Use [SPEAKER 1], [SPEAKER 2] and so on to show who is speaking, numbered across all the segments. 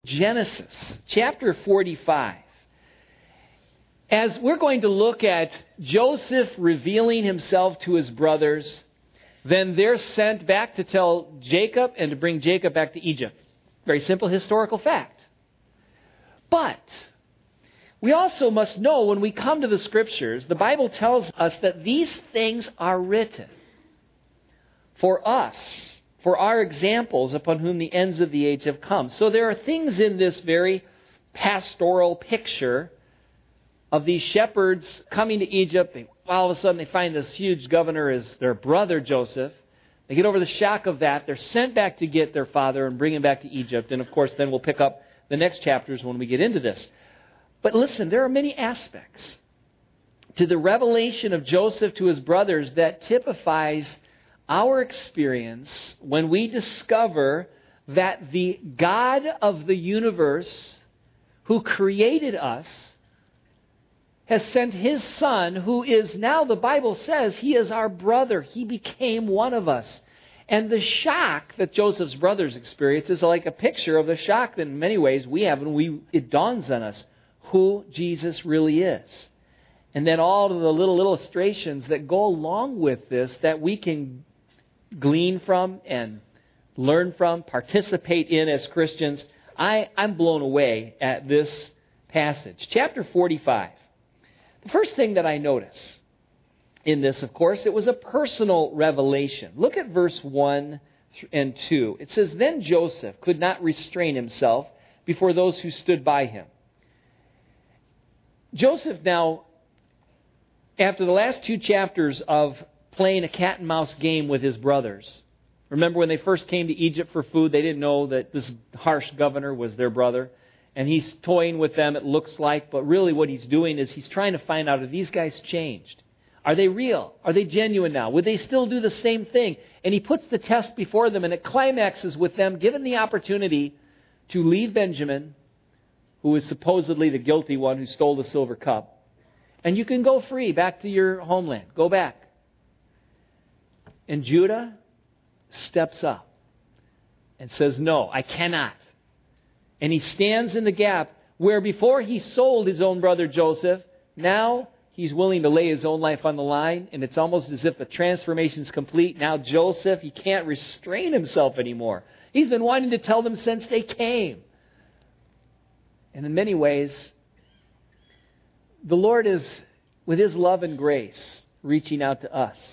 [SPEAKER 1] Genesis chapter 45. As we're going to look at Joseph revealing himself to his brothers, then they're sent back to tell Jacob and to bring Jacob back to Egypt. Very simple historical fact. But we also must know when we come to the Scriptures, the Bible tells us that these things are written for us, for our examples upon whom the ends of the age have come. So there are things in this very pastoral picture of these shepherds coming to Egypt. All of a sudden they find this huge governor is their brother Joseph. They get over the shock of that. They're sent back to get their father and bring him back to Egypt. And of course then we'll pick up the next chapters when we get into this. But listen, there are many aspects to the revelation of Joseph to his brothers that typifies our experience when we discover that the God of the universe who created us has sent His Son, who is now, the Bible says, He is our brother. He became one of us. And the shock that Joseph's brothers experience is like a picture of the shock that in many ways we have when it dawns on us who Jesus really is. And then all of the little illustrations that go along with this that we can glean from and learn from, participate in as Christians. I'm blown away at this passage. Chapter 45. The first thing that I notice in this, of course, it was a personal revelation. Look at verse 1 and 2. It says, "Then Joseph could not restrain himself before those who stood by him." Joseph now, after the last two chapters of playing a cat and mouse game with his brothers. Remember when they first came to Egypt for food, they didn't know that this harsh governor was their brother. And he's toying with them, it looks like. But really what he's doing is he's trying to find out, are these guys changed? Are they real? Are they genuine now? Would they still do the same thing? And he puts the test before them, and it climaxes with them given the opportunity to leave Benjamin, who is supposedly the guilty one who stole the silver cup. And you can go free back to your homeland. Go back. And Judah steps up and says, "No, I cannot." And he stands in the gap where before he sold his own brother Joseph, now he's willing to lay his own life on the line. And it's almost as if the transformation's complete. Now Joseph, he can't restrain himself anymore. He's been wanting to tell them since they came. And in many ways, the Lord is, with His love and grace, reaching out to us.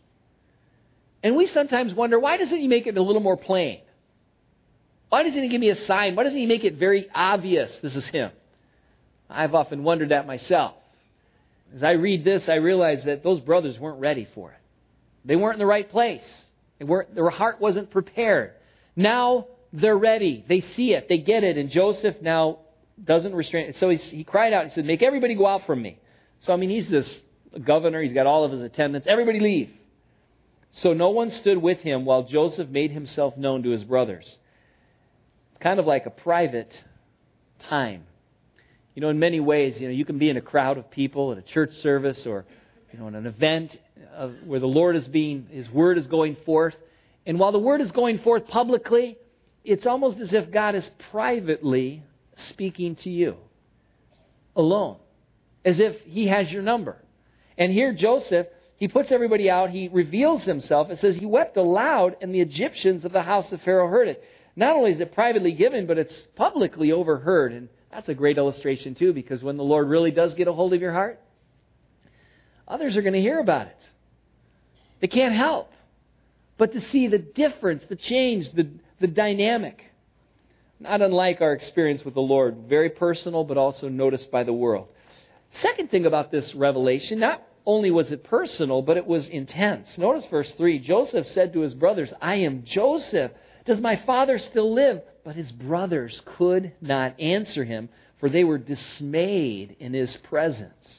[SPEAKER 1] And we sometimes wonder, why doesn't He make it a little more plain? Why doesn't He give me a sign? Why doesn't He make it very obvious this is Him? I've often wondered that myself. As I read this, I realize that those brothers weren't ready for it. They weren't in the right place. Their heart wasn't prepared. Now they're ready. They see it. They get it. And Joseph now doesn't restrain. So he cried out. He said, "Make everybody go out from me." So, he's this governor. He's got all of his attendants. Everybody leave. So no one stood with him while Joseph made himself known to his brothers. It's kind of like a private time. In many ways, you can be in a crowd of people at a church service or, in an event where the Lord His Word is going forth. And while the Word is going forth publicly, it's almost as if God is privately speaking to you. Alone. As if He has your number. And here Joseph, he puts everybody out. He reveals himself. It says he wept aloud and the Egyptians of the house of Pharaoh heard it. Not only is it privately given, but it's publicly overheard. And that's a great illustration too, because when the Lord really does get a hold of your heart, others are going to hear about it. They can't help but to see the difference, the change, the dynamic. Not unlike our experience with the Lord. Very personal, but also noticed by the world. Second thing about this revelation, not only was it personal, but it was intense. Notice verse 3. Joseph said to his brothers, "I am Joseph. Does my father still live?" But his brothers could not answer him, for they were dismayed in his presence.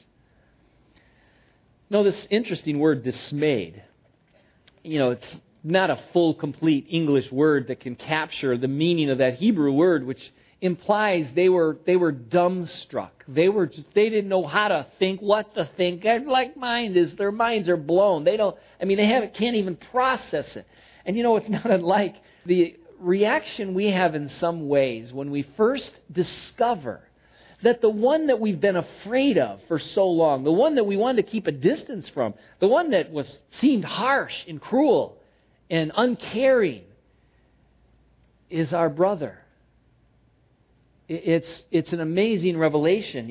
[SPEAKER 1] This interesting word, dismayed. It's not a full, complete English word that can capture the meaning of that Hebrew word, which implies they were dumbstruck. They didn't know how to think, what to think. Like their minds are blown. Can't even process it. And it's not unlike the reaction we have in some ways when we first discover that the one that we've been afraid of for so long, the one that we wanted to keep a distance from, the one that seemed harsh and cruel and uncaring, is our brother. It's an amazing revelation.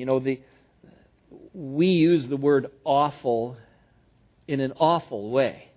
[SPEAKER 1] We use the word awful in an awful way.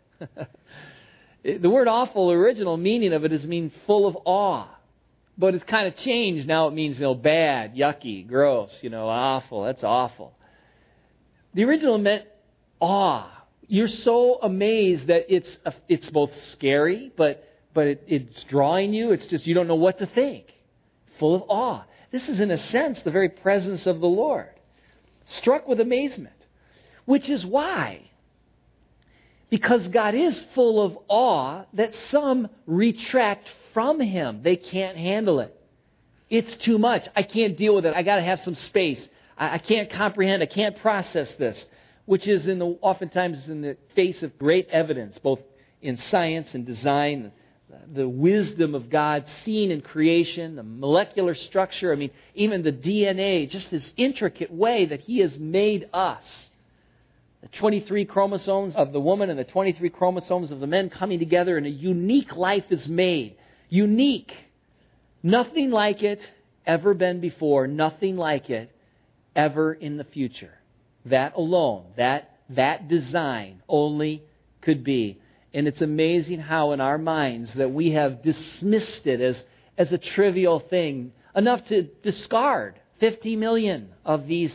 [SPEAKER 1] The word awful, the original meaning of it is full of awe. But it's kind of changed. Now it means, bad, yucky, gross, awful. That's awful. The original meant awe. You're so amazed that it's both scary, but it's drawing you. It's just you don't know what to think. Full of awe. This is, in a sense, the very presence of the Lord. Struck with amazement. Which is why, because God is full of awe, that some retract from Him. They can't handle it. It's too much. I can't deal with it. I got to have some space. I can't comprehend. I can't process this. Which is oftentimes in the face of great evidence, both in science and design, the wisdom of God seen in creation, the molecular structure, even the DNA, just this intricate way that He has made us. The 23 chromosomes of the woman and the 23 chromosomes of the men coming together, and a unique life is made. Unique. Nothing like it ever been before. Nothing like it ever in the future. That alone, that design only could be. And it's amazing how in our minds that we have dismissed it as a trivial thing, enough to discard 50 million of these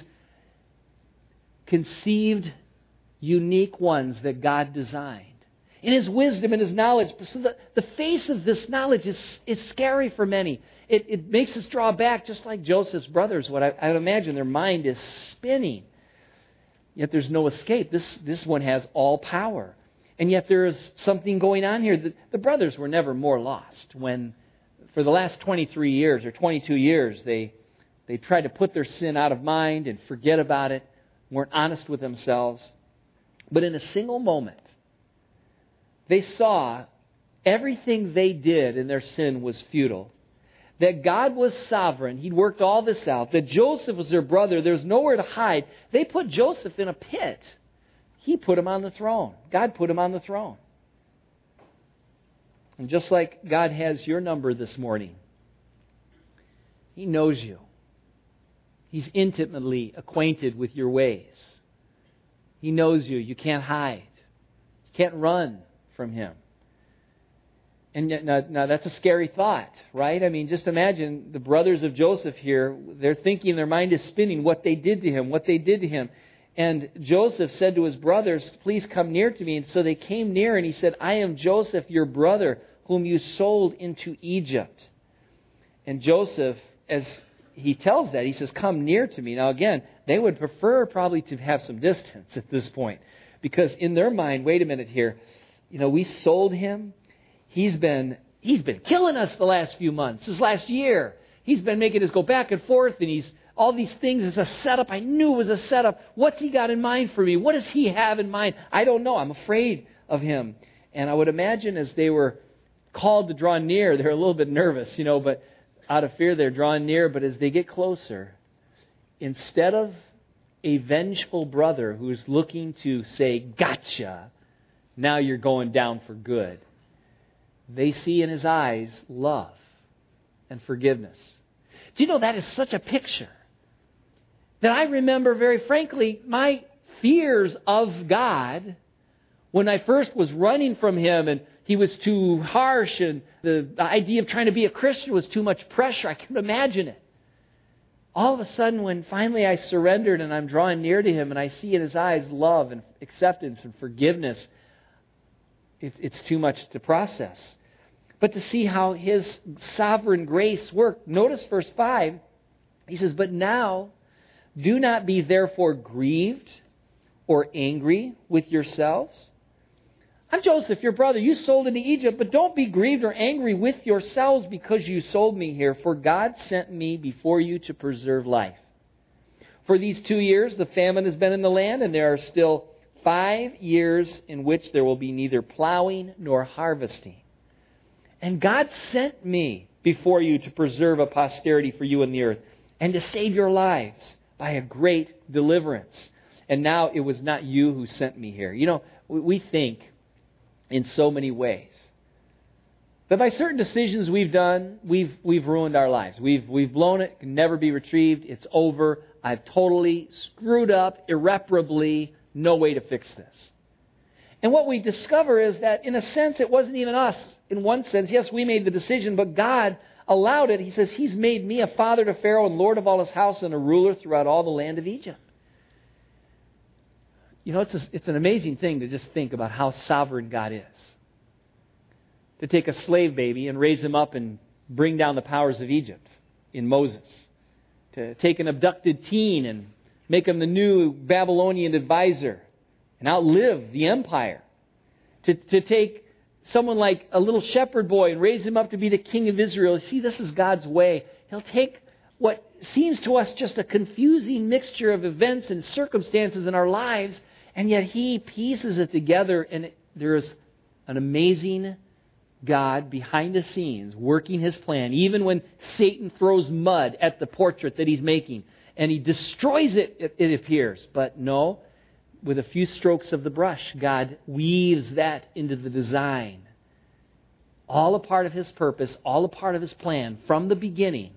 [SPEAKER 1] conceived, unique ones that God designed. In His wisdom and His knowledge. So the face of this knowledge is scary for many. It makes us draw back, just like Joseph's brothers. What I would imagine, their mind is spinning. Yet there's no escape. This one has all power. And yet there is something going on here. The brothers were never more lost when, for the last 23 years or 22 years, they tried to put their sin out of mind and forget about it, weren't honest with themselves. But in a single moment, they saw everything they did in their sin was futile. That God was sovereign. He'd worked all this out. That Joseph was their brother. There's nowhere to hide. They put Joseph in a pit. He put him on the throne. God put him on the throne. And just like God has your number this morning, He knows you. He's intimately acquainted with your ways. He knows you. You can't hide. You can't run from Him. And yet, now that's a scary thought, right? Just imagine the brothers of Joseph here. They're thinking, their mind is spinning what they did to him. And Joseph said to his brothers, please come near to me. And so they came near, and he said, I am Joseph, your brother, whom you sold into Egypt. And Joseph, as he tells that, he says, come near to me. Now again, they would prefer probably to have some distance at this point. Because in their mind, wait a minute here, we sold him. He's been killing us the last few months, this last year. He's been making us go back and forth, and all these things is a setup. I knew it was a setup. What's he got in mind for me? What does he have in mind? I don't know. I'm afraid of him. And I would imagine as they were called to draw near, they're a little bit nervous, but out of fear they're drawing near. But as they get closer, instead of a vengeful brother who's looking to say, gotcha, now you're going down for good, they see in his eyes love and forgiveness. Do you know that is such a picture that I remember very frankly my fears of God when I first was running from Him and He was too harsh and the idea of trying to be a Christian was too much pressure. I can imagine it. All of a sudden when finally I surrendered and I'm drawing near to Him and I see in His eyes love and acceptance and forgiveness, it's too much to process. But to see how His sovereign grace worked. Notice verse 5. He says, but now do not be therefore grieved or angry with yourselves. I'm Joseph, your brother. You sold into Egypt, but don't be grieved or angry with yourselves because you sold me here. For God sent me before you to preserve life. For these 2 years the famine has been in the land, and there are still 5 years in which there will be neither plowing nor harvesting. And God sent me before you to preserve a posterity for you in the earth and to save your lives by a great deliverance. And now it was not you who sent me here. You know, we think in so many ways that by certain decisions we've done, we've ruined our lives. We've blown it, can never be retrieved, it's over. I've totally screwed up irreparably, no way to fix this. And what we discover is that in a sense it wasn't even us. In one sense, yes, we made the decision, but God allowed it. He says, He's made me a father to Pharaoh and Lord of all his house and a ruler throughout all the land of Egypt. You know, it's an amazing thing to just think about how sovereign God is. To take a slave baby and raise him up and bring down the powers of Egypt in Moses. To take an abducted teen and make him the new Babylonian advisor and outlive the empire. To take someone like a little shepherd boy and raise him up to be the king of Israel. See, this is God's way. He'll take what seems to us just a confusing mixture of events and circumstances in our lives, and yet He pieces it together, and there is an amazing God behind the scenes working His plan, even when Satan throws mud at the portrait that he's making, and he destroys it, it appears. But no, with a few strokes of the brush, God weaves that into the design. All a part of His purpose, all a part of His plan from the beginning.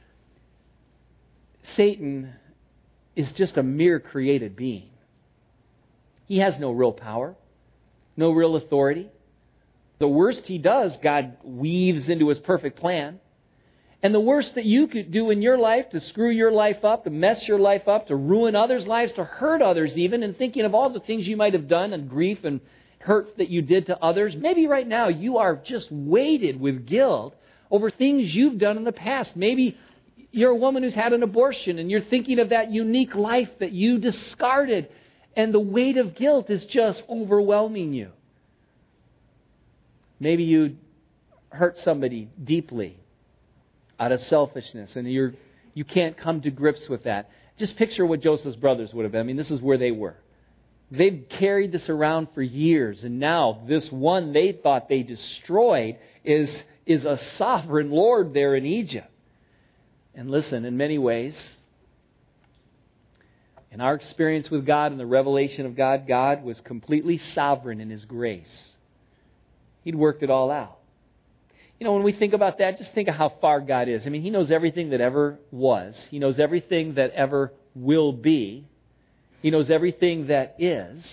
[SPEAKER 1] Satan is just a mere created being. He has no real power, no real authority. The worst he does, God weaves into His perfect plan. And the worst that you could do in your life to screw your life up, to mess your life up, to ruin others' lives, to hurt others even, and thinking of all the things you might have done and grief and hurt that you did to others. Maybe right now you are just weighted with guilt over things you've done in the past. Maybe you're a woman who's had an abortion and you're thinking of that unique life that you discarded, and the weight of guilt is just overwhelming you. Maybe you hurt somebody deeply out of selfishness, and you can't come to grips with that. Just picture what Joseph's brothers would have been. I mean, this is where they were. They've carried this around for years, and now this one they thought they destroyed is a sovereign Lord there in Egypt. And listen, in many ways, in our experience with God and the revelation of God, God was completely sovereign in His grace. He'd worked it all out. You know, when we think about that, just think of how far God is. I mean, He knows everything that ever was. He knows everything that ever will be. He knows everything that is.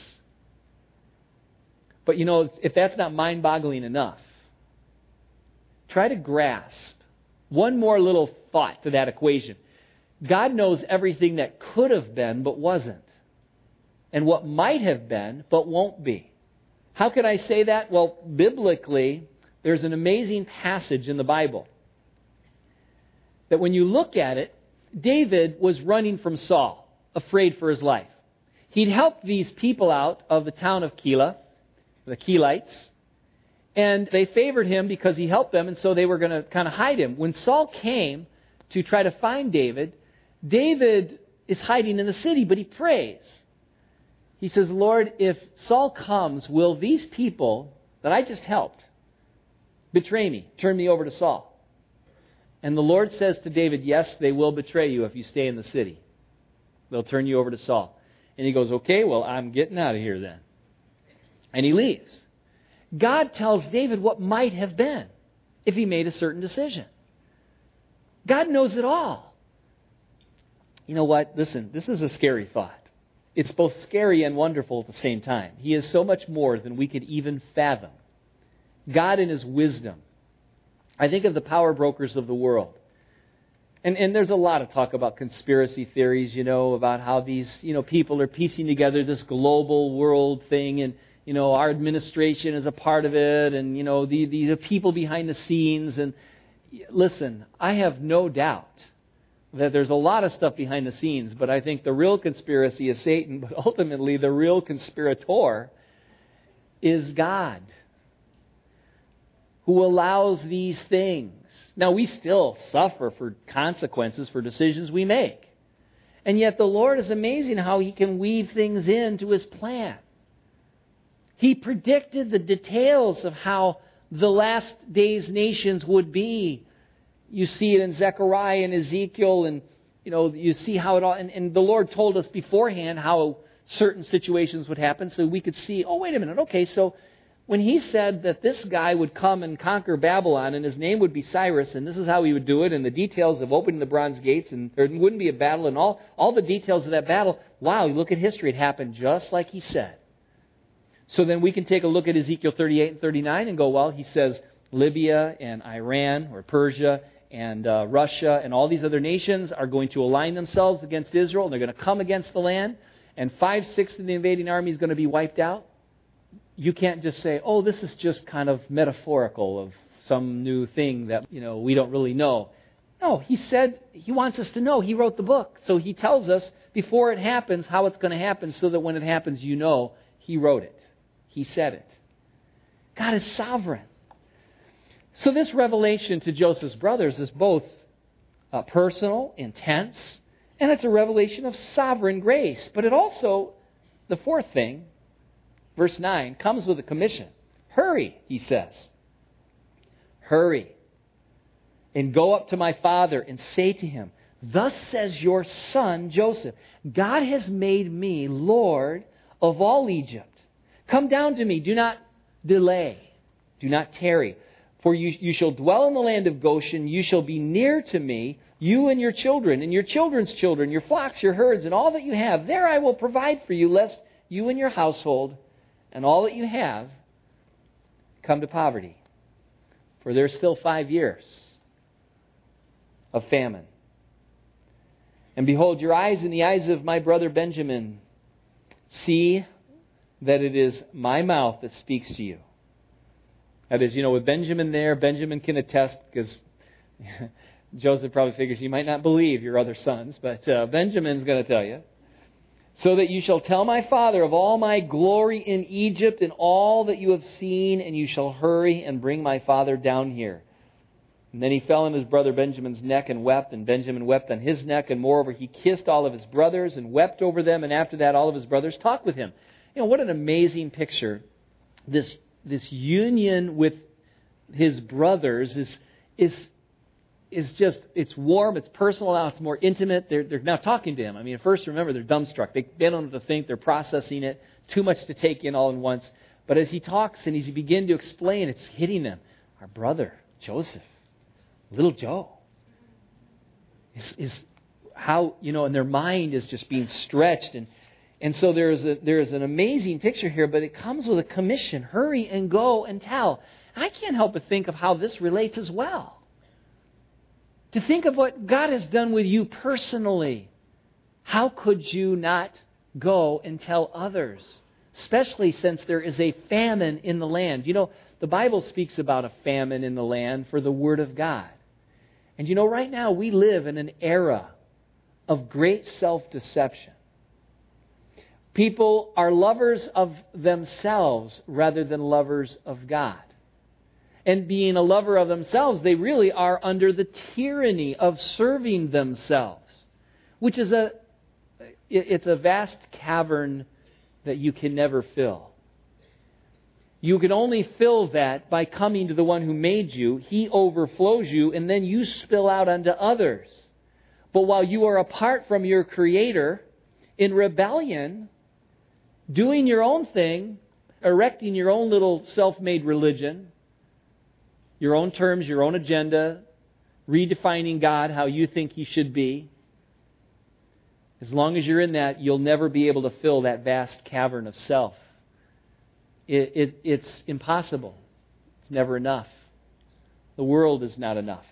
[SPEAKER 1] But you know, if that's not mind-boggling enough, try to grasp one more little thought to that equation. God knows everything that could have been but wasn't, and what might have been but won't be. How can I say that? Well, biblically, there's an amazing passage in the Bible that when you look at it, David was running from Saul, afraid for his life. He'd helped these people out of the town of Keilah, the Keilites, and they favored him because he helped them, and so they were going to kind of hide him. When Saul came to try to find David, David is hiding in the city, but he prays. He says, Lord, if Saul comes, will these people that I just helped betray me, turn me over to Saul? And the Lord says to David, yes, they will betray you if you stay in the city. They'll turn you over to Saul. And he goes, okay, well, I'm getting out of here then. And he leaves. God tells David what might have been if he made a certain decision. God knows it all. You know what? Listen, this is a scary thought. It's both scary and wonderful at the same time. He is so much more than we could even fathom. God in His wisdom. I think of the power brokers of the world. And there's a lot of talk about conspiracy theories, you know, about how these, you know, people are piecing together this global world thing, and, you know, our administration is a part of it, and, you know, the people behind the scenes. And listen, I have no doubt that there's a lot of stuff behind the scenes, but I think the real conspiracy is Satan, but ultimately the real conspirator is God, who allows these things. Now, we still suffer for consequences for decisions we make. And yet the Lord is amazing how He can weave things into His plan. He predicted the details of how the last days nations would be. You see it in Zechariah and Ezekiel, and you see how it all, and the Lord told us beforehand how certain situations would happen, so we could see, oh, wait a minute, okay, so when he said that this guy would come and conquer Babylon, and his name would be Cyrus, and this is how he would do it, and the details of opening the bronze gates, and there wouldn't be a battle, and all the details of that battle, wow, you look at history, it happened just like he said. So then we can take a look at Ezekiel 38 and 39 and go, well, he says Libya and Iran or Persia and Russia and all these other nations are going to align themselves against Israel, and they're going to come against the land, and 5/6 of the invading army is going to be wiped out. You can't just say, oh, this is just kind of metaphorical of some new thing that we don't really know. No, he said he wants us to know. He wrote the book. So he tells us before it happens how it's going to happen so that when it happens, he wrote it. He said it. God is sovereign. So this revelation to Joseph's brothers is both personal, intense, and it's a revelation of sovereign grace. But it also, the fourth thing, verse 9, comes with a commission. Hurry, he says. Hurry. And go up to my father and say to him, thus says your son Joseph, God has made me Lord of all Egypt. Come down to me. Do not delay. Do not tarry. For you shall dwell in the land of Goshen. You shall be near to me, you and your children, and your children's children, your flocks, your herds, and all that you have. There I will provide for you, lest you and your household and all that you have come to poverty. For there's still 5 years of famine. And behold, your eyes and the eyes of my brother Benjamin see that it is my mouth that speaks to you. That is, with Benjamin there, Benjamin can attest, because Joseph probably figures you might not believe your other sons, but Benjamin's going to tell you. So that you shall tell my father of all my glory in Egypt and all that you have seen, and you shall hurry and bring my father down here. And then he fell on his brother Benjamin's neck and wept, and Benjamin wept on his neck, and moreover he kissed all of his brothers and wept over them, and after that all of his brothers talked with him. What an amazing picture. This union with his brothers is just, it's warm, it's personal now, it's more intimate. They're now talking to him. At first, remember, they're dumbstruck. They don't know what to think. They're processing it. Too much to take in all at once. But as he talks and as he begins to explain, it's hitting them. Our brother, Joseph, little Joe, is how, and their mind is just being stretched. And so there is an amazing picture here, but it comes with a commission. Hurry and go and tell. I can't help but think of how this relates as well. To think of what God has done with you personally. How could you not go and tell others? Especially since there is a famine in the land. The Bible speaks about a famine in the land for the Word of God. And right now we live in an era of great self-deception. People are lovers of themselves rather than lovers of God. And being a lover of themselves, they really are under the tyranny of serving themselves, which is it's a vast cavern that you can never fill. You can only fill that by coming to the one who made you. He overflows you, and then you spill out unto others. But while you are apart from your Creator, in rebellion, doing your own thing, erecting your own little self-made religion, your own terms, your own agenda, redefining God how you think He should be. As long as you're in that, you'll never be able to fill that vast cavern of self. It's impossible. It's never enough. The world is not enough.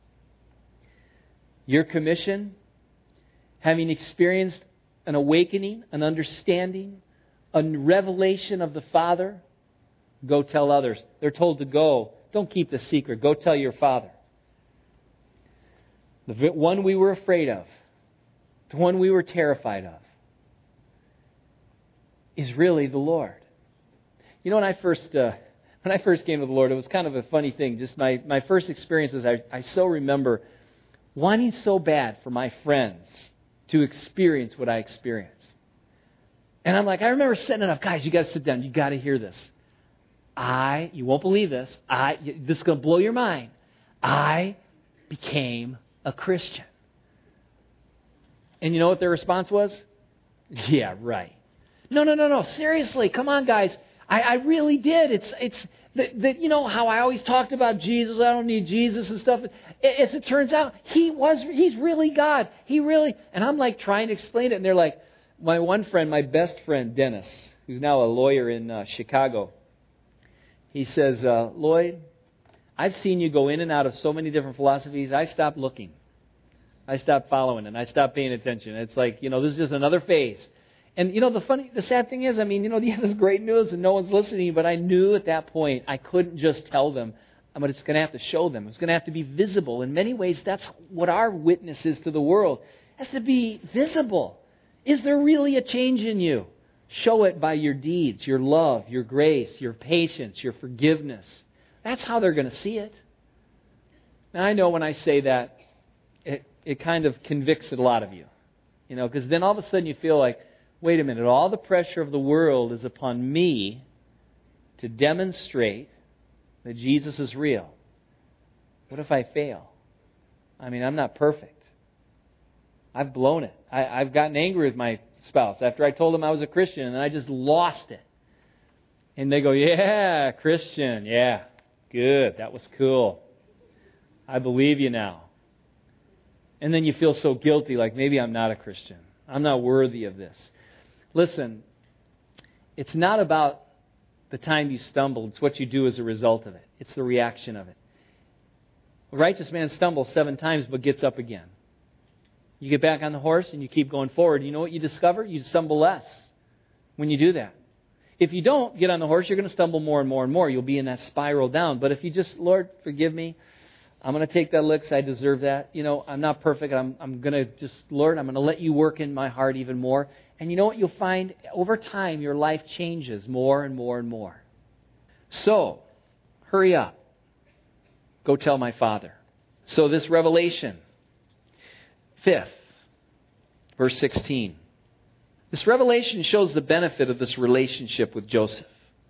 [SPEAKER 1] Your commission, having experienced an awakening, an understanding, a revelation of the Father, go tell others. They're told to go. Don't keep the secret. Go tell your Father. The one we were afraid of, the one we were terrified of, is really the Lord. When I first came to the Lord, it was kind of a funny thing. Just my first experiences, I so remember wanting so bad for my friends to experience what I experienced. And I'm like, I remember setting it up. Guys, you got to sit down. You got to hear this. you won't believe this, this is going to blow your mind. I became a Christian. And you know what their response was? Yeah, right. No. Seriously, come on, guys. I really did. It's you know how I always talked about Jesus. I don't need Jesus and stuff. As it turns out, he's really God. And I'm like trying to explain it. And they're like, my one friend, my best friend, Dennis, who's now a lawyer in Chicago. He says, Lloyd, I've seen you go in and out of so many different philosophies. I stopped looking. I stopped following and I stopped paying attention. It's like, this is just another phase. And, the sad thing is, you have this great news and no one's listening, but I knew at that point I couldn't just tell them. But it's going to have to show them. It's going to have to be visible. In many ways, that's what our witness is to the world. It has to be visible. Is there really a change in you? Show it by your deeds, your love, your grace, your patience, your forgiveness. That's how they're going to see it. Now, I know when I say that, it kind of convicts a lot of you. Because then all of a sudden you feel like, wait a minute, all the pressure of the world is upon me to demonstrate that Jesus is real. What if I fail? I'm not perfect. I've blown it. I've gotten angry with my spouse after I told them I was a Christian and I just lost it. And they go, yeah, Christian, yeah, good, that was cool. I believe you now. And then you feel so guilty, like maybe I'm not a Christian. I'm not worthy of this. Listen, it's not about the time you stumble. It's what you do as a result of it. It's the reaction of it. A righteous man stumbles 7 times but gets up again. You get back on the horse and you keep going forward. You know what you discover? You stumble less when you do that. If you don't get on the horse, you're going to stumble more and more and more. You'll be in that spiral down. But if you just, Lord, forgive me. I'm going to take that licks. I deserve that. I'm not perfect. I'm going to just, Lord, I'm going to let you work in my heart even more. And you know what you'll find? Over time, your life changes more and more and more. So, hurry up. Go tell my Father. So this revelation, 5th, verse 16. This revelation shows the benefit of this relationship with Joseph.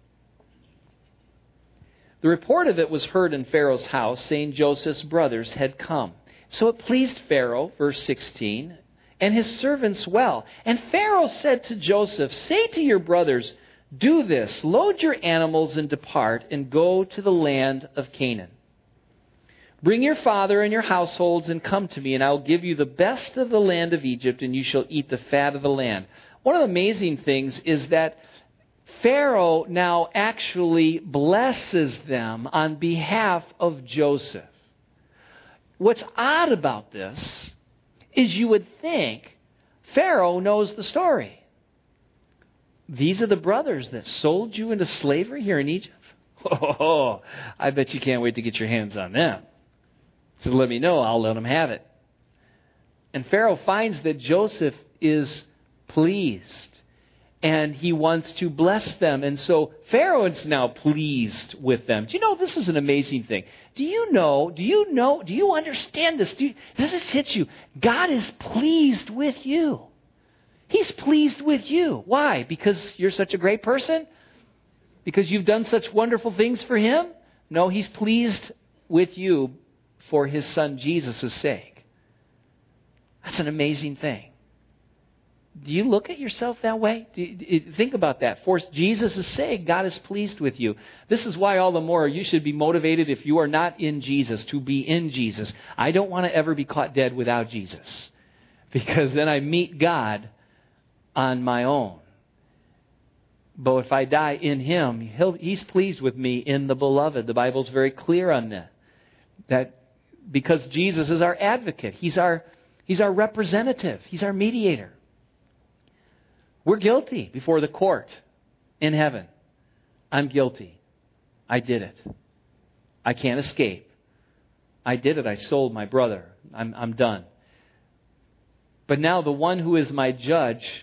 [SPEAKER 1] The report of it was heard in Pharaoh's house, saying Joseph's brothers had come. So it pleased Pharaoh, verse 16, and his servants well. And Pharaoh said to Joseph, say to your brothers, do this, load your animals and depart and go to the land of Canaan. Bring your father and your households and come to me, and I will give you the best of the land of Egypt, and you shall eat the fat of the land. One of the amazing things is that Pharaoh now actually blesses them on behalf of Joseph. What's odd about this is you would think Pharaoh knows the story. These are the brothers that sold you into slavery here in Egypt? Oh, I bet you can't wait to get your hands on them. So let me know, I'll let them have it. And Pharaoh finds that Joseph is pleased, and he wants to bless them. And so Pharaoh is now pleased with them. Do you know this is an amazing thing? Do you understand this? Does this hit you? God is pleased with you. He's pleased with you. Why? Because you're such a great person? Because you've done such wonderful things for Him? No, He's pleased with you for His Son Jesus' sake. That's an amazing thing. Do you look at yourself that way? Think about that. For Jesus' sake, God is pleased with you. This is why all the more you should be motivated if you are not in Jesus, to be in Jesus. I don't want to ever be caught dead without Jesus, because then I meet God on my own. But if I die in Him, He's pleased with me in the Beloved. The Bible's very clear on that. That because Jesus is our advocate. He's our representative. He's our mediator. We're guilty before the court in heaven. I'm guilty. I did it. I can't escape. I did it. I sold my brother. I'm done. But now the one who is my judge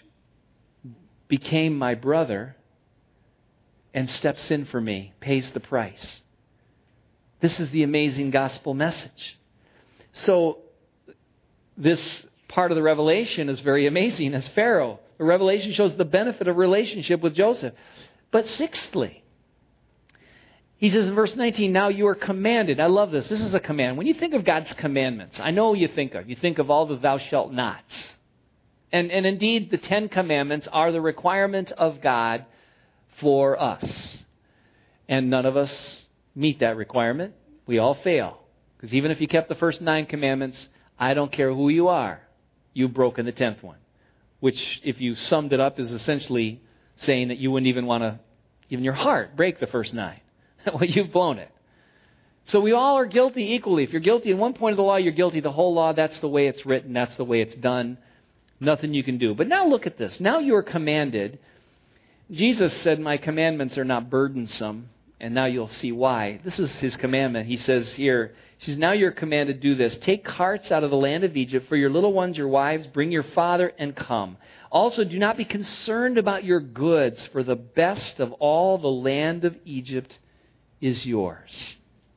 [SPEAKER 1] became my brother and steps in for me, pays the price. This is the amazing gospel message. So this part of the revelation is very amazing as Pharaoh. The revelation shows the benefit of relationship with Joseph. But sixthly, He says in verse 19, now you are commanded. I love this. This is a command. When you think of God's commandments, I know you think of all the thou shalt nots. And indeed, the 10 commandments are the requirement of God for us. And none of us meet that requirement. We all fail. Because even if you kept the first 9 commandments, I don't care who you are, you've broken the 10th one. Which, if you summed it up, is essentially saying that you wouldn't even want to, even your heart, break the first 9. Well, you've blown it. So we all are guilty equally. If you're guilty in one point of the law, you're guilty of the whole law. That's the way it's written. That's the way it's done. Nothing you can do. But now look at this. Now you are commanded. Jesus said, my commandments are not burdensome. And now you'll see why. This is his commandment. He says here, now you're commanded to do this. Take carts out of the land of Egypt for your little ones, your wives. Bring your father and come. Also, do not be concerned about your goods, for the best of all the land of Egypt is yours.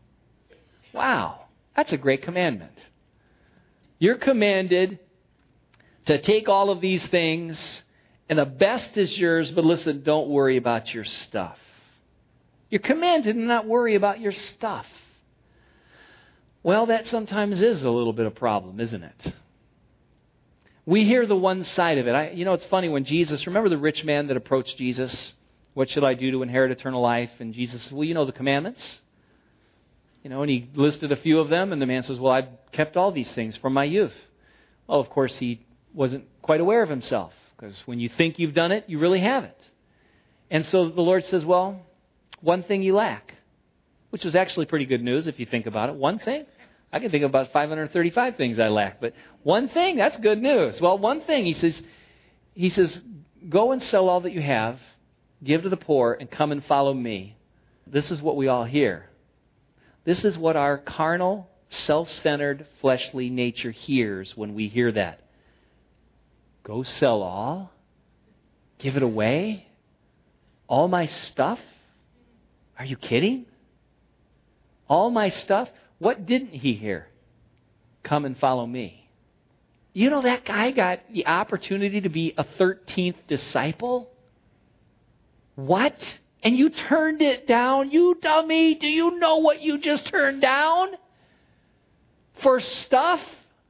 [SPEAKER 1] Wow, that's a great commandment. You're commanded to take all of these things, and the best is yours, but listen, don't worry about your stuff. You're commanded to not worry about your stuff. Well, that sometimes is a little bit of a problem, isn't it? We hear the one side of it. It's funny when Jesus, remember the rich man that approached Jesus? What should I do to inherit eternal life? And Jesus says, well, you know the commandments. And he listed a few of them, and the man says, well, I've kept all these things from my youth. Well, of course, he wasn't quite aware of himself, because when you think you've done it, you really haven't. And so the Lord says, well, one thing you lack, which was actually pretty good news if you think about it. One thing? I can think of about 535 things I lack, but one thing, that's good news. Well, one thing, he says, go and sell all that you have, give to the poor, and come and follow me. This is what we all hear. This is what our carnal, self-centered, fleshly nature hears when we hear that. Go sell all? Give it away? All my stuff? Are you kidding? All my stuff? What didn't he hear? Come and follow me. You know, that guy got the opportunity to be a 13th disciple? What? And you turned it down? You dummy, do you know what you just turned down? For stuff?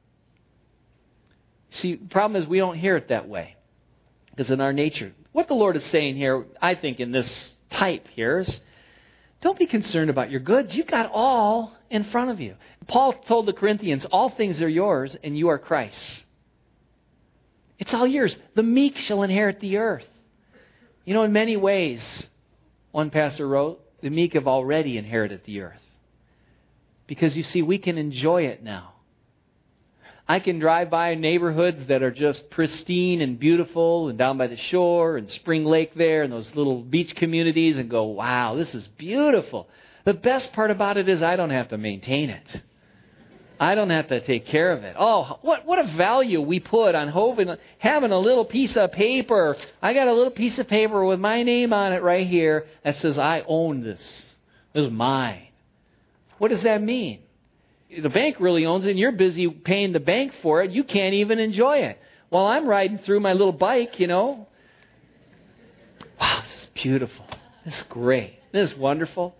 [SPEAKER 1] See, the problem is we don't hear it that way. Because in our nature, what the Lord is saying here, I think in this type here is, don't be concerned about your goods. You've got all in front of you. Paul told the Corinthians, all things are yours and you are Christ's. It's all yours. The meek shall inherit the earth. You know, in many ways, one pastor wrote, the meek have already inherited the earth. Because you see, we can enjoy it now. I can drive by neighborhoods that are just pristine and beautiful and down by the shore and Spring Lake there and those little beach communities and go, wow, this is beautiful. The best part about it is I don't have to maintain it. I don't have to take care of it. Oh, what a value we put on having a little piece of paper. I got a little piece of paper with my name on it right here that says I own this. This is mine. What does that mean? The bank really owns it and you're busy paying the bank for it. You can't even enjoy it. While I'm riding through my little bike, wow, this is beautiful. This is great. This is wonderful.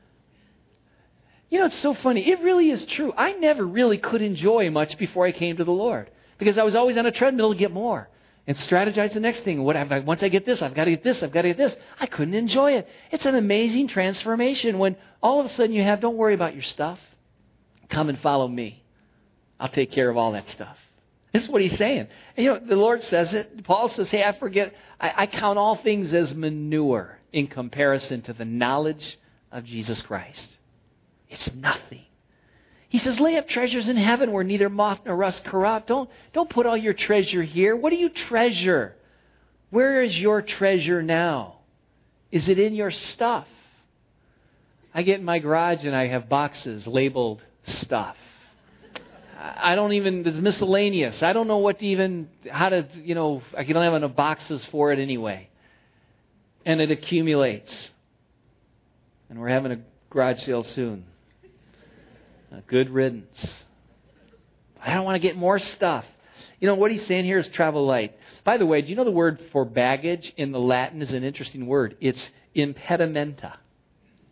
[SPEAKER 1] It's so funny. It really is true. I never really could enjoy much before I came to the Lord because I was always on a treadmill to get more and strategize the next thing. Once I get this, I've got to get this, I've got to get this. I couldn't enjoy it. It's an amazing transformation when all of a sudden don't worry about your stuff. Come and follow me. I'll take care of all that stuff. This is what he's saying. And, the Lord says it. Paul says, hey, I count all things as manure in comparison to the knowledge of Jesus Christ. It's nothing. He says, lay up treasures in heaven where neither moth nor rust corrupt. Don't put all your treasure here. What do you treasure? Where is your treasure now? Is it in your stuff? I get in my garage and I have boxes labeled stuff. It's miscellaneous. I don't know I don't have enough boxes for it anyway. And it accumulates. And we're having a garage sale soon. A good riddance. I don't want to get more stuff. What he's saying here is travel light. By the way, do you know the word for baggage in the Latin is an interesting word? It's impedimenta.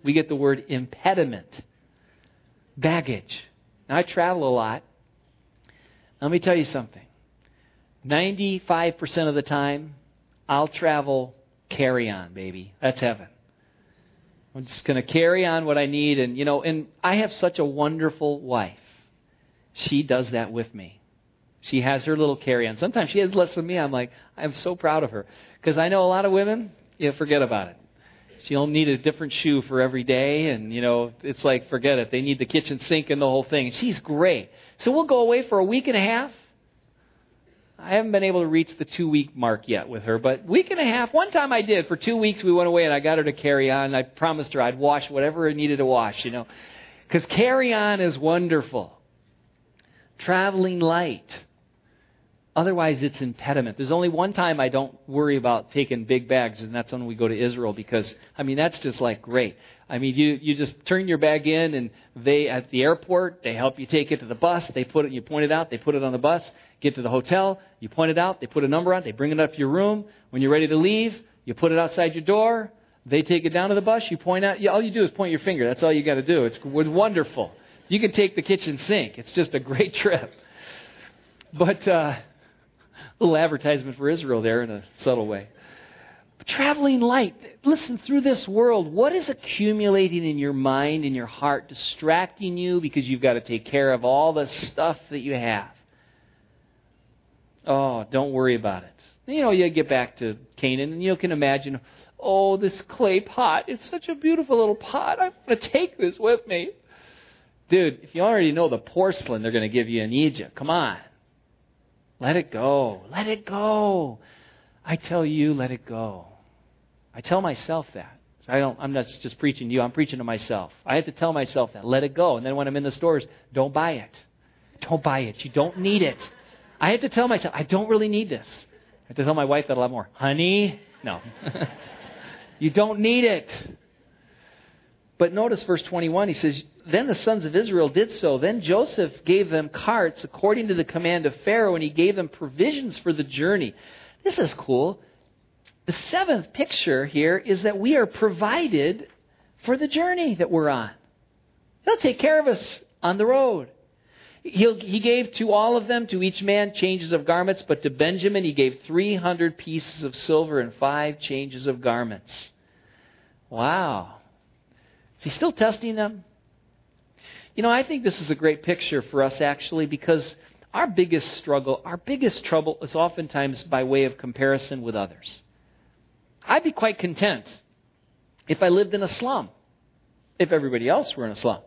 [SPEAKER 1] We get the word impediment. Baggage. Now, I travel a lot. Let me tell you something. 95% of the time, I'll travel carry-on, baby. That's heaven. I'm just going to carry on what I need. And I have such a wonderful wife. She does that with me. She has her little carry-on. Sometimes she has less than me. I'm so proud of her. Because I know a lot of women, forget about it. She'll need a different shoe for every day. And, it's like, forget it. They need the kitchen sink and the whole thing. And she's great. So we'll go away for a week and a half. I haven't been able to reach the 2-week mark yet with her, but week and a half. One time I did. For 2 weeks we went away and I got her to carry on. I promised her I'd wash whatever I needed to wash, Because carry on is wonderful. Traveling light. Otherwise it's impediment. There's only one time I don't worry about taking big bags, and that's when we go to Israel because, that's just like great. You just turn your bag in and they, at the airport, they help you take it to the bus. You point it out, they put it on the bus. Get to the hotel, you point it out, they put a number on it, they bring it up to your room. When you're ready to leave, you put it outside your door. They take it down to the bus, you point out. All you do is point your finger. That's all you got to do. It's wonderful. You can take the kitchen sink. It's just a great trip. But a little advertisement for Israel there in a subtle way. But traveling light. Listen, through this world, what is accumulating in your mind, in your heart, distracting you because you've got to take care of all the stuff that you have? Oh, don't worry about it. You get back to Canaan and you can imagine, this clay pot. It's such a beautiful little pot. I'm going to take this with me. Dude, if you already know the porcelain they're going to give you in Egypt, come on. Let it go. Let it go. I tell you, let it go. I tell myself that. So I'm not just preaching to you. I'm preaching to myself. I have to tell myself that. Let it go. And then when I'm in the stores, don't buy it. Don't buy it. You don't need it. I have to tell myself, I don't really need this. I have to tell my wife that a lot more. Honey, no. You don't need it. But notice verse 21, he says, then the sons of Israel did so. Then Joseph gave them carts according to the command of Pharaoh, and he gave them provisions for the journey. This is cool. The seventh picture here is that we are provided for the journey that we're on. He'll take care of us on the road. He gave to all of them, to each man, changes of garments, but to Benjamin he gave 300 pieces of silver and 5 changes of garments. Wow. Is he still testing them? I think this is a great picture for us actually, because our biggest struggle, our biggest trouble is oftentimes by way of comparison with others. I'd be quite content if I lived in a slum, if everybody else were in a slum.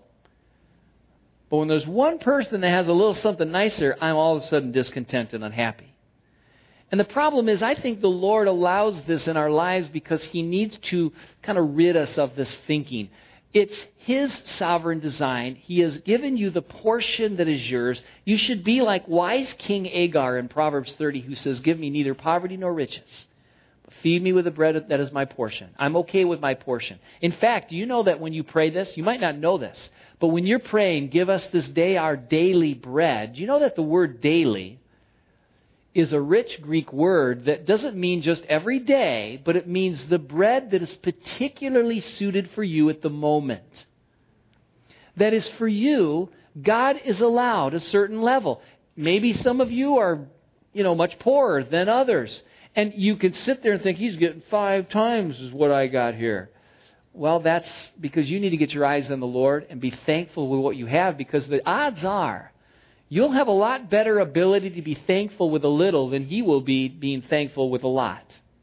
[SPEAKER 1] But when there's one person that has a little something nicer, I'm all of a sudden discontent and unhappy. And the problem is, I think the Lord allows this in our lives because He needs to kind of rid us of this thinking. It's His sovereign design. He has given you the portion that is yours. You should be like wise King Agar in Proverbs 30, who says, give me neither poverty nor riches, but feed me with the bread that is my portion. I'm okay with my portion. In fact, do you know that when you pray this, you might not know this, but when you're praying, give us this day our daily bread, do you know that the word daily is a rich Greek word that doesn't mean just every day, but it means the bread that is particularly suited for you at the moment. That is, for you, God is allowed a certain level. Maybe some of you are, much poorer than others. And you could sit there and think, he's getting 5 times as what I got here. Well, that's because you need to get your eyes on the Lord and be thankful with what you have, because the odds are you'll have a lot better ability to be thankful with a little than he will be being thankful with a lot.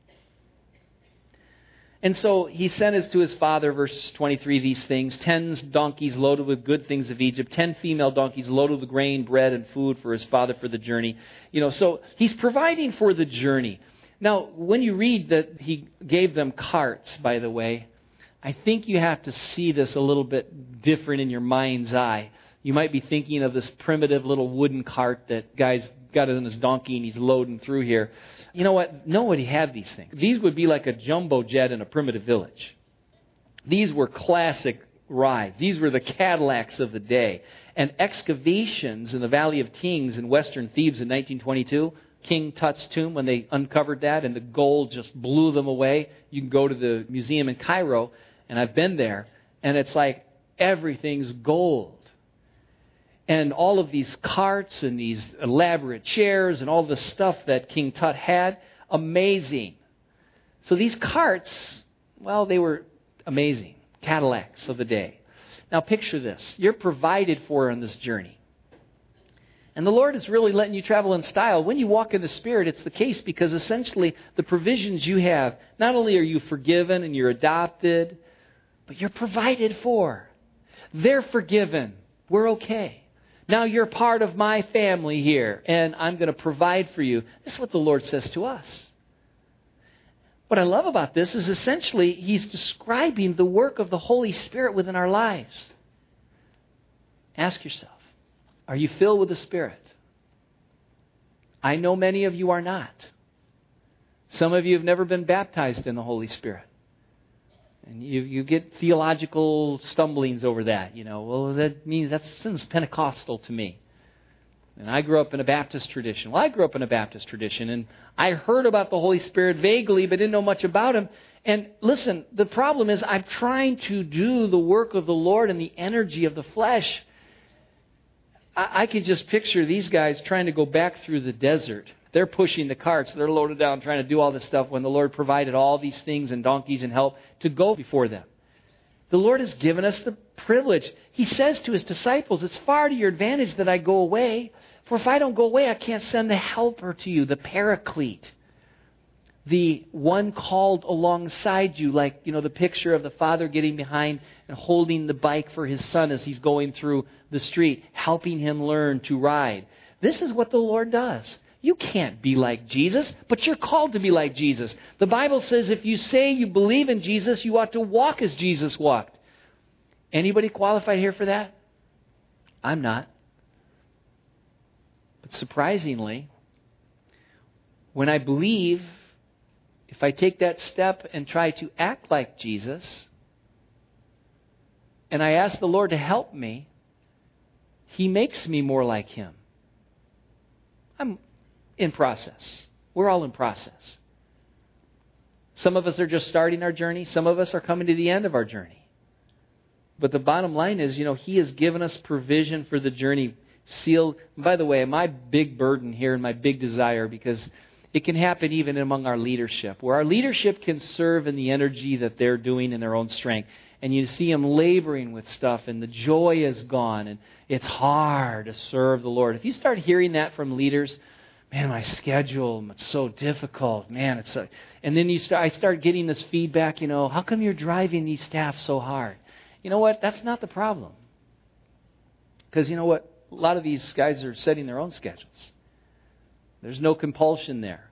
[SPEAKER 1] And so he sent us to his father, verse 23, these things, 10 donkeys loaded with good things of Egypt, 10 female donkeys loaded with grain, bread, and food for his father for the journey. So he's providing for the journey. Now, when you read that he gave them carts, by the way, I think you have to see this a little bit different in your mind's eye. You might be thinking of this primitive little wooden cart that guy's got it on his donkey and he's loading through here. You know what? Nobody had these things. These would be like a jumbo jet in a primitive village. These were classic rides. These were the Cadillacs of the day. And excavations in the Valley of Kings in western Thebes in 1922, King Tut's tomb, when they uncovered that and the gold just blew them away. You can go to the museum in Cairo, and I've been there. And it's like everything's gold. And all of these carts and these elaborate chairs and all the stuff that King Tut had, amazing. So these carts, well, they were amazing. Cadillacs of the day. Now picture this. You're provided for on this journey. And the Lord is really letting you travel in style. When you walk in the Spirit, it's the case because essentially the provisions you have, not only are you forgiven and you're adopted, but you're provided for. They're forgiven. We're okay. Now you're part of my family here, and I'm going to provide for you. This is what the Lord says to us. What I love about this is essentially He's describing the work of the Holy Spirit within our lives. Ask yourself, are you filled with the Spirit? I know many of you are not. Some of you have never been baptized in the Holy Spirit. And you get theological stumblings over that. Well, that means that seems Pentecostal to me. And I grew up in a Baptist tradition. Well, I grew up in a Baptist tradition, and I heard about the Holy Spirit vaguely, but didn't know much about Him. And listen, the problem is I'm trying to do the work of the Lord in the energy of the flesh. I can just picture these guys trying to go back through the desert. They're pushing the carts. They're loaded down trying to do all this stuff when the Lord provided all these things and donkeys and help to go before them. The Lord has given us the privilege. He says to His disciples, it's far to your advantage that I go away. For if I don't go away, I can't send the helper to you, the paraclete. The one called alongside you, like, the picture of the father getting behind and holding the bike for his son as he's going through the street, helping him learn to ride. This is what the Lord does. You can't be like Jesus, but you're called to be like Jesus. The Bible says if you say you believe in Jesus, you ought to walk as Jesus walked. Anybody qualified here for that? I'm not. But surprisingly, when I believe, if I take that step and try to act like Jesus, and I ask the Lord to help me, He makes me more like Him. I'm in process. We're all in process. Some of us are just starting our journey. Some of us are coming to the end of our journey. But the bottom line is, He has given us provision for the journey sealed. By the way, my big burden here and my big desire, because it can happen even among our leadership, where our leadership can serve in the energy that they're doing in their own strength. And you see them laboring with stuff, and the joy is gone, and it's hard to serve the Lord. If you start hearing that from leaders, man, my schedule, it's so difficult. Man, it's so... And then I start getting this feedback, how come you're driving these staff so hard? You know what? That's not the problem. Because you know what? A lot of these guys are setting their own schedules. There's no compulsion there.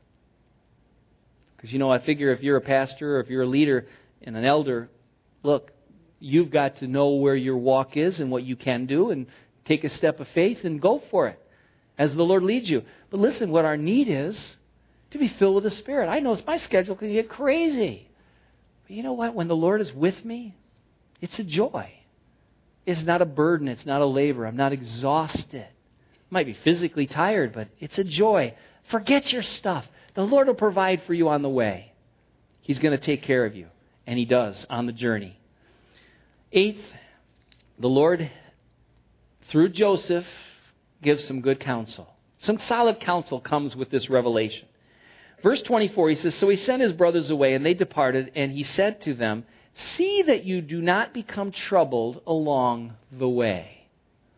[SPEAKER 1] Because, I figure if you're a pastor or if you're a leader and an elder, look, you've got to know where your walk is and what you can do and take a step of faith and go for it as the Lord leads you. But listen, what our need is to be filled with the Spirit. I know my schedule can get crazy. But you know what? When the Lord is with me, it's a joy. It's not a burden. It's not a labor. I'm not exhausted. I might be physically tired, but it's a joy. Forget your stuff. The Lord will provide for you on the way. He's going to take care of you. And He does on the journey. Eighth, the Lord, through Joseph, gives some good counsel. Some solid counsel comes with this revelation. Verse 24, he says, so he sent his brothers away, and they departed, and he said to them, see that you do not become troubled along the way.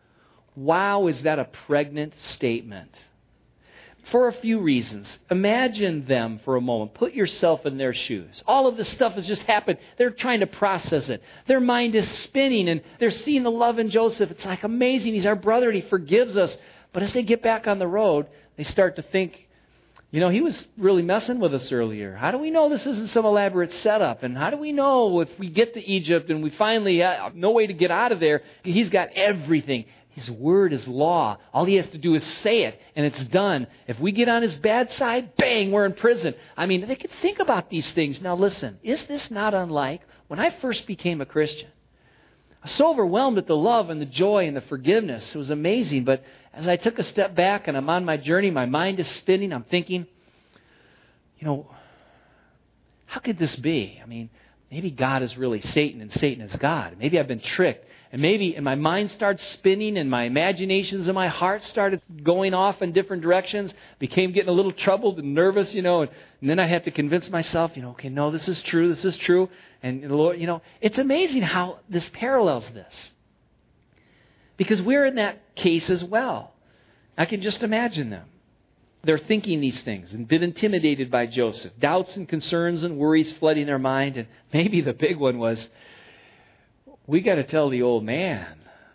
[SPEAKER 1] Wow, is that a pregnant statement? For a few reasons. Imagine them for a moment. Put yourself in their shoes. All of this stuff has just happened. They're trying to process it. Their mind is spinning, and they're seeing the love in Joseph. It's like amazing. He's our brother, and He forgives us. But as they get back on the road, they start to think, he was really messing with us earlier. How do we know this isn't some elaborate setup? And how do we know if we get to Egypt and we finally have no way to get out of there, He's got everything. His word is law. All He has to do is say it, and it's done. If we get on His bad side, bang, we're in prison. They could think about these things. Now listen, is this not unlike when I first became a Christian? I was so overwhelmed at the love and the joy and the forgiveness. It was amazing. But as I took a step back and I'm on my journey, my mind is spinning. I'm thinking, how could this be? maybe God is really Satan and Satan is God. Maybe I've been tricked. And my mind starts spinning and my imaginations and my heart started going off in different directions, became getting a little troubled and nervous, and then I have to convince myself, okay, no, this is true. And the Lord, it's amazing how this parallels this. Because we're in that case as well. I can just imagine them. They're thinking these things and been intimidated by Joseph. Doubts and concerns and worries flooding their mind. And maybe the big one was, we got to tell the old man.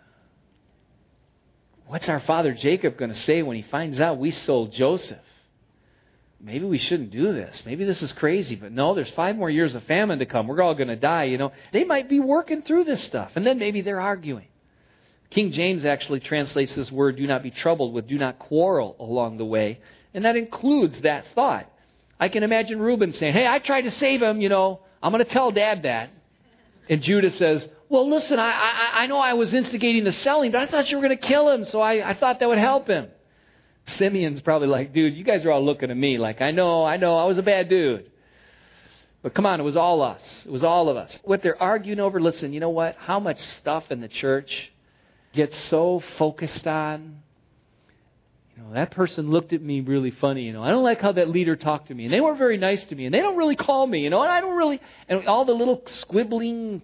[SPEAKER 1] What's our father Jacob going to say when he finds out we sold Joseph? Maybe we shouldn't do this. Maybe this is crazy. But no, there's 5 more years of famine to come. We're all going to die, They might be working through this stuff. And then maybe they're arguing. King James actually translates this word, do not be troubled, with do not quarrel along the way. And that includes that thought. I can imagine Reuben saying, hey, I tried to save him, I'm going to tell Dad that. And Judah says, well, listen, I know I was instigating the selling, but I thought you were going to kill him, so I thought that would help him. Simeon's probably like, dude, you guys are all looking at me like, I know, I was a bad dude. But come on, it was all us. It was all of us. What they're arguing over, listen, you know what? How much stuff in the church gets so focused on, that person looked at me really funny, I don't like how that leader talked to me, and they weren't very nice to me, and they don't really call me, and I don't really, and all the little quibbling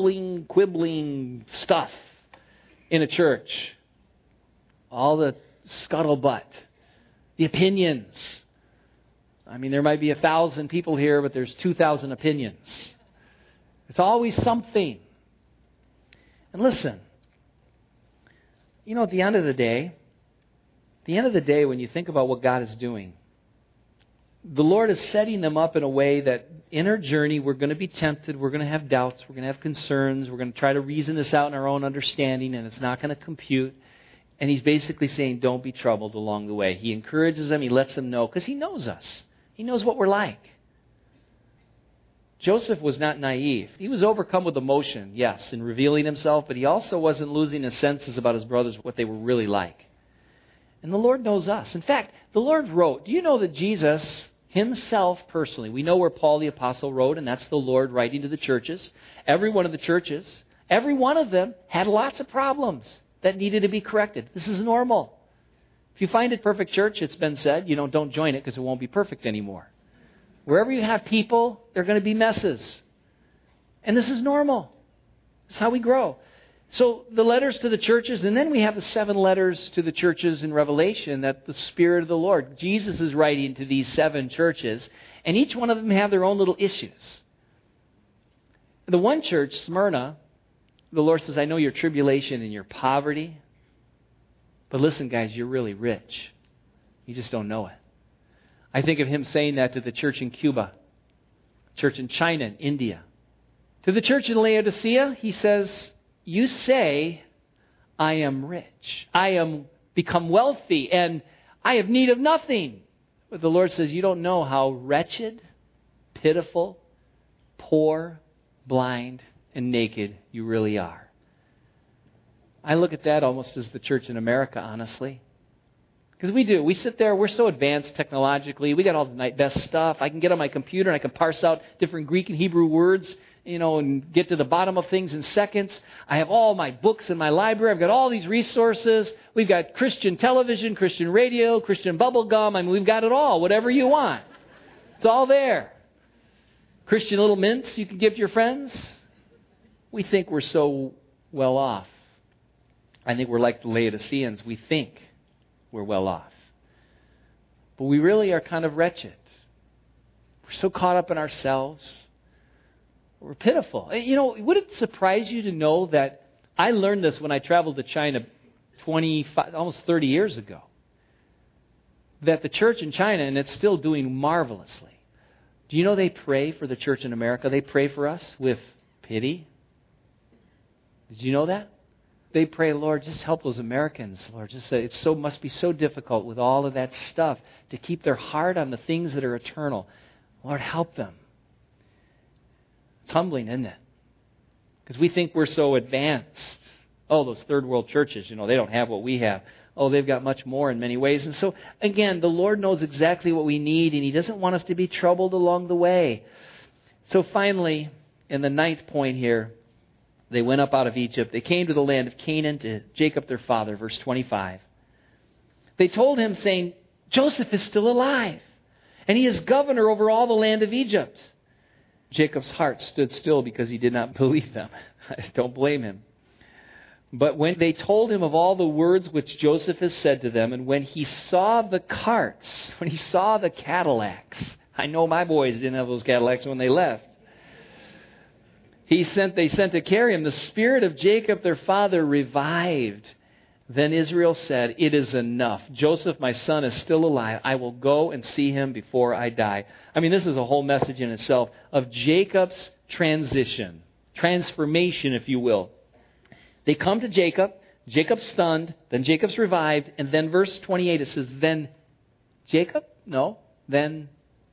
[SPEAKER 1] stuff in a church, all the scuttlebutt, the opinions. I mean, there might be 1,000 people here, but there's 2,000 opinions. It's always something. And listen, at the end of the day, when you think about what God is doing, the Lord is setting them up in a way that in our journey, we're going to be tempted, we're going to have doubts, we're going to have concerns, we're going to try to reason this out in our own understanding, and it's not going to compute. And He's basically saying, don't be troubled along the way. He encourages them, He lets them know, because He knows us. He knows what we're like. Joseph was not naive. He was overcome with emotion, yes, in revealing himself, but he also wasn't losing his senses about his brothers, what they were really like. And the Lord knows us. In fact, the Lord wrote, do you know that Jesus Himself personally, we know where Paul the Apostle wrote, and that's the Lord writing to the churches. Every one of the churches, every one of them had lots of problems that needed to be corrected. This is normal. If you find it perfect church, it's been said, don't join it because it won't be perfect anymore. Wherever you have people, there are going to be messes. And this is normal. This is how we grow. So the letters to the churches, and then we have the 7 letters to the churches in Revelation that the Spirit of the Lord, Jesus is writing to these 7 churches, and each one of them have their own little issues. The one church, Smyrna, the Lord says, I know your tribulation and your poverty, but listen, guys, you're really rich. You just don't know it. I think of Him saying that to the church in Cuba, church in China, and India. To the church in Laodicea, He says, you say, I am rich. I am become wealthy and I have need of nothing. But the Lord says, you don't know how wretched, pitiful, poor, blind, and naked you really are. I look at that almost as the church in America, honestly. Because we do. We sit there, we're so advanced technologically. We got all the best stuff. I can get on my computer and I can parse out different Greek and Hebrew words, and get to the bottom of things in seconds. I have all my books in my library. I've got all these resources. We've got Christian television, Christian radio, Christian bubble gum. I mean, we've got it all, whatever you want. It's all there. Christian little mints you can give to your friends. We think we're so well off. I think we're like the Laodiceans. We think we're well off. But we really are kind of wretched. We're so caught up in ourselves. We're pitiful. Would it surprise you to know that I learned this when I traveled to China 25, almost 30 years ago, that the church in China, and it's still doing marvelously, do you know they pray for the church in America? They pray for us with pity. Did you know that? They pray, Lord, just help those Americans. Lord, just say must be so difficult with all of that stuff to keep their heart on the things that are eternal. Lord, help them. It's humbling, isn't it? Because we think we're so advanced. Oh, those third world churches, they don't have what we have. Oh, they've got much more in many ways. And so, again, the Lord knows exactly what we need, and He doesn't want us to be troubled along the way. So finally, in the 9th point here, they went up out of Egypt. They came to the land of Canaan to Jacob their father, verse 25. They told him, saying, Joseph is still alive, and he is governor over all the land of Egypt. Jacob's heart stood still because he did not believe them. I don't blame him. But when they told him of all the words which Joseph has said to them, and when he saw the carts, when he saw the Cadillacs, I know my boys didn't have those Cadillacs when they left. They sent to carry him. The spirit of Jacob their father revived. Then Israel said, it is enough. Joseph, my son, is still alive. I will go and see him before I die. I mean, this is a whole message in itself of Jacob's transformation, if you will. They come to Jacob. Jacob's stunned. Then Jacob's revived. And then verse 28, it says, then Jacob? No. Then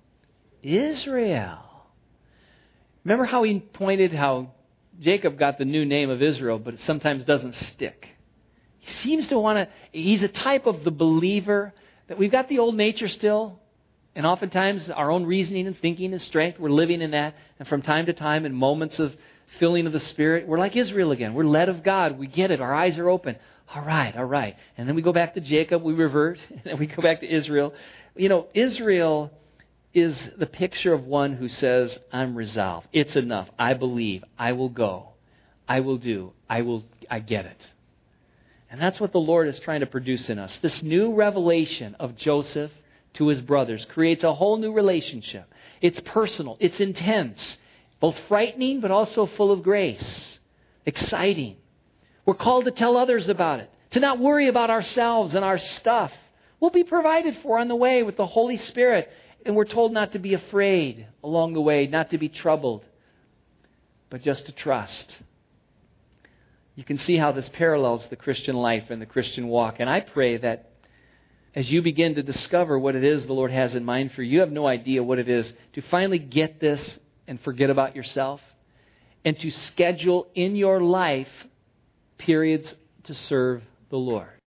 [SPEAKER 1] Israel. Remember how he pointed how Jacob got the new name of Israel, but it sometimes doesn't stick. He seems to he's a type of the believer that we've got the old nature still. And oftentimes our own reasoning and thinking and strength, we're living in that. And from time to time in moments of filling of the Spirit, we're like Israel again. We're led of God. We get it. Our eyes are open. All right. And then we go back to Jacob. We revert. And then we go back to Israel. You know, Israel is the picture of one who says, I'm resolved. It's enough. I believe. I will go. I will do. I get it. And that's what the Lord is trying to produce in us. This new revelation of Joseph to his brothers creates a whole new relationship. It's personal. It's intense. Both frightening, but also full of grace. Exciting. We're called to tell others about it. To not worry about ourselves and our stuff. We'll be provided for on the way with the Holy Spirit. And we're told not to be afraid along the way, not to be troubled, but just to trust. You can see how this parallels the Christian life and the Christian walk. And I pray that as you begin to discover what it is the Lord has in mind for you, you have no idea what it is to finally get this and forget about yourself, and to schedule in your life periods to serve the Lord.